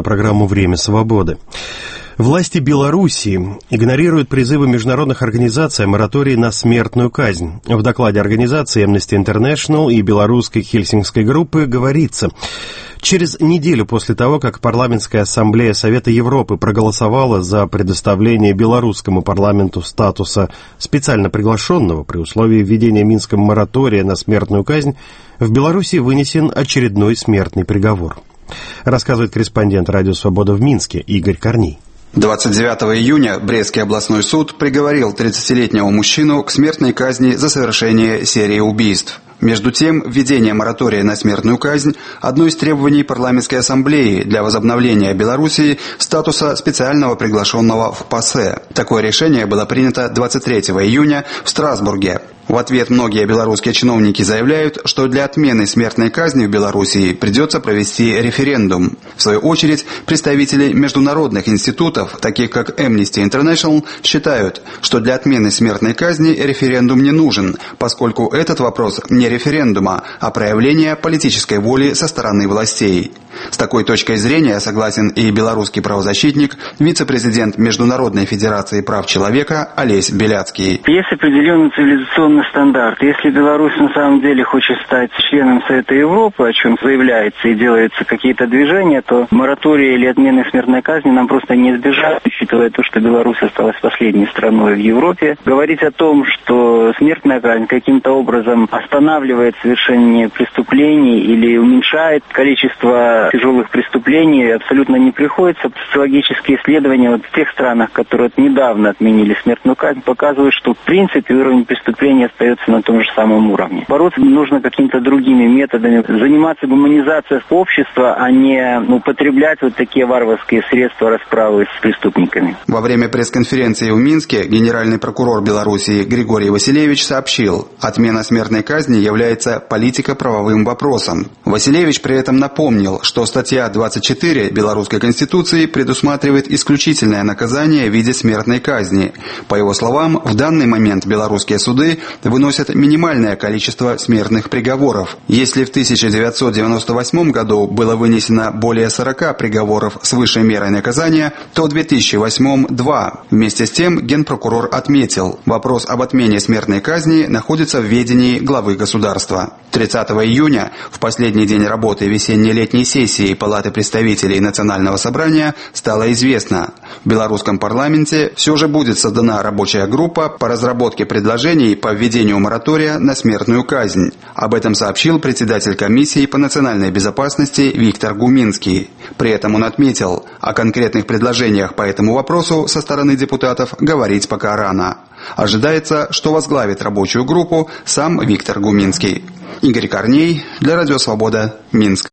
на программу «Время свободы». Власти Белоруссии игнорируют призывы международных организаций о моратории на смертную казнь. В докладе организации Amnesty International и белорусской Хельсинкской группы говорится: через неделю после того, как Парламентская ассамблея Совета Европы проголосовала за предоставление белорусскому парламенту статуса специально приглашенного при условии введения Минском моратория на смертную казнь, в Беларуси вынесен очередной смертный приговор. Рассказывает корреспондент «Радио Свобода» в Минске Игорь Корней. 29 июня Брестский областной суд приговорил 30-летнего мужчину к смертной казни за совершение серии убийств. Между тем, введение моратория на смертную казнь – одно из требований Парламентской ассамблеи для возобновления Белоруссии статуса специального приглашенного в ПАСЕ. Такое решение было принято 23 июня в Страсбурге. В ответ многие белорусские чиновники заявляют, что для отмены смертной казни в Белоруссии придется провести референдум. В свою очередь, представители международных институтов, таких как Amnesty International, считают, что для отмены смертной казни референдум не нужен, поскольку этот вопрос не референдума, а проявление политической воли со стороны властей. С такой точкой зрения согласен и белорусский правозащитник, вице-президент Международной федерации прав человека Олесь Беляцкий. Есть определенный цивилизационный стандарт. Если Беларусь на самом деле хочет стать членом Совета Европы, о чем заявляется и делаются какие-то движения, то моратория или отмены смертной казни нам просто не избежать, учитывая то, что Беларусь осталась последней страной в Европе. Говорить о том, что смертная казнь каким-то образом останавливает совершение преступлений или уменьшает количество тяжелых преступлений, абсолютно не приходится. Социологические исследования в тех странах, которые недавно отменили смертную казнь, показывают, что в принципе уровень преступлений остается на том же самом уровне. Бороться нужно какими-то другими методами, заниматься гуманизацией общества, а не употреблять вот такие варварские средства расправы с преступниками. Во время пресс-конференции в Минске генеральный прокурор Беларуси Григорий Василевич сообщил: отмена смертной казни является политико-правовым вопросом. Василевич при этом напомнил, что статья 24 Белорусской Конституции предусматривает исключительное наказание в виде смертной казни. По его словам, в данный момент белорусские суды выносят минимальное количество смертных приговоров. Если в 1998 году было вынесено более 40 приговоров с высшей мерой наказания, то в 2008 – 2. Вместе с тем, генпрокурор отметил, вопрос об отмене смертной казни находится в ведении главы государства. 30 июня, в последний день работы весенне-летней сессии Палаты представителей Национального собрания, стало известно: в белорусском парламенте все же будет создана рабочая группа по разработке предложений по введению моратория на смертную казнь. Об этом сообщил председатель комиссии по национальной безопасности Виктор Гуминский. При этом он отметил: о конкретных предложениях по этому вопросу со стороны депутатов говорить пока рано. Ожидается, что возглавит рабочую группу сам Виктор Гуминский. Игорь Корней для Радио Свобода, Минск.